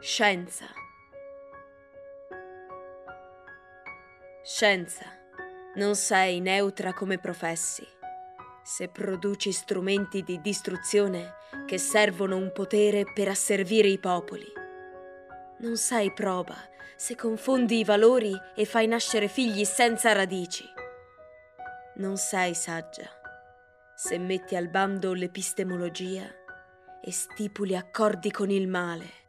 Scienza. Scienza, non sei neutra come professi. Se produci strumenti di distruzione che servono un potere per asservire i popoli. Non sei proba se confondi i valori e fai nascere figli senza radici. Non sei saggia se metti al bando l'epistemologia e stipuli accordi con il male.